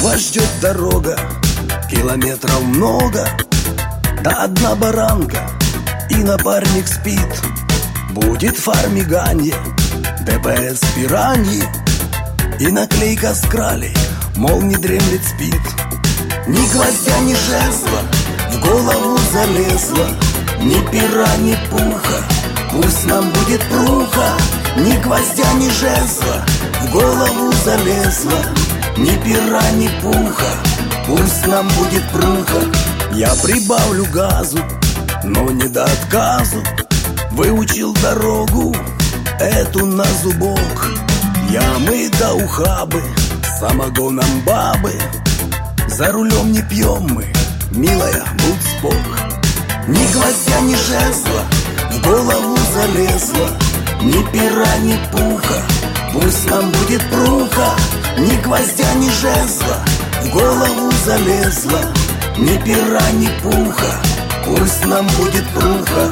Вас ждет дорога, километров много, да одна баранка, и напарник спит. Будет фармиганье, ДПС пираньи, и наклейка с кралей, мол, не дремлет, спит. Ни гвоздя, ни жезла в голову залезла, ни пера, ни пуха, пусть нам будет пруха. Ни гвоздя, ни жезла в голову залезла, ни пера, ни пуха, пусть нам будет пруха. Я прибавлю газу, но не до отказу. Выучил дорогу эту на зубок. Ямы да ухабы, самогоном бабы. За рулем не пьем мы, милая, будь спок. Ни гвоздя, ни жезла в голову залезла, ни пера, ни пуха, пусть нам будет пруха. Ни гвоздя, ни жезла в голову залезла, ни пера, ни пуха, пусть нам будет пруха.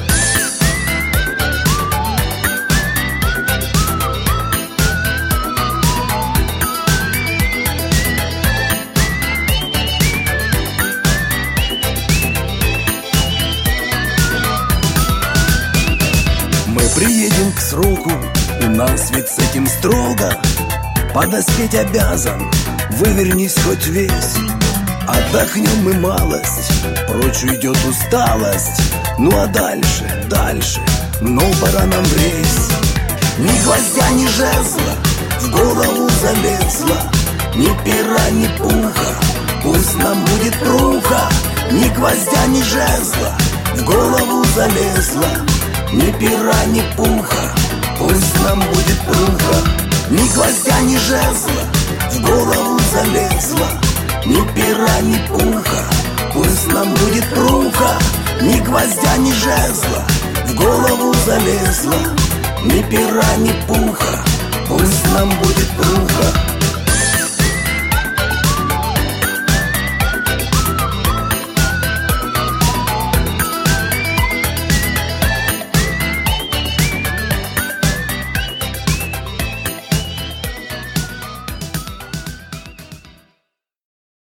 Мы приедем к сроку, у нас ведь с этим строго. Подоспеть обязан, вывернись хоть весь. Отдохнем мы малость, прочь уйдет усталость. Ну а дальше, дальше, ну пора нам в рейс. Ни гвоздя, ни жезла в голову залезла, ни пера, ни пуха, пусть нам будет пруха. Ни гвоздя, ни жезла в голову залезла, ни пера, ни пуха, пусть нам будет пруха. Ни гвоздя, ни жезла в голову залезла, ни пера, ни пуха, пусть нам будет пруха. Ни гвоздя, ни жезла в голову залезла, ни пера, ни пуха,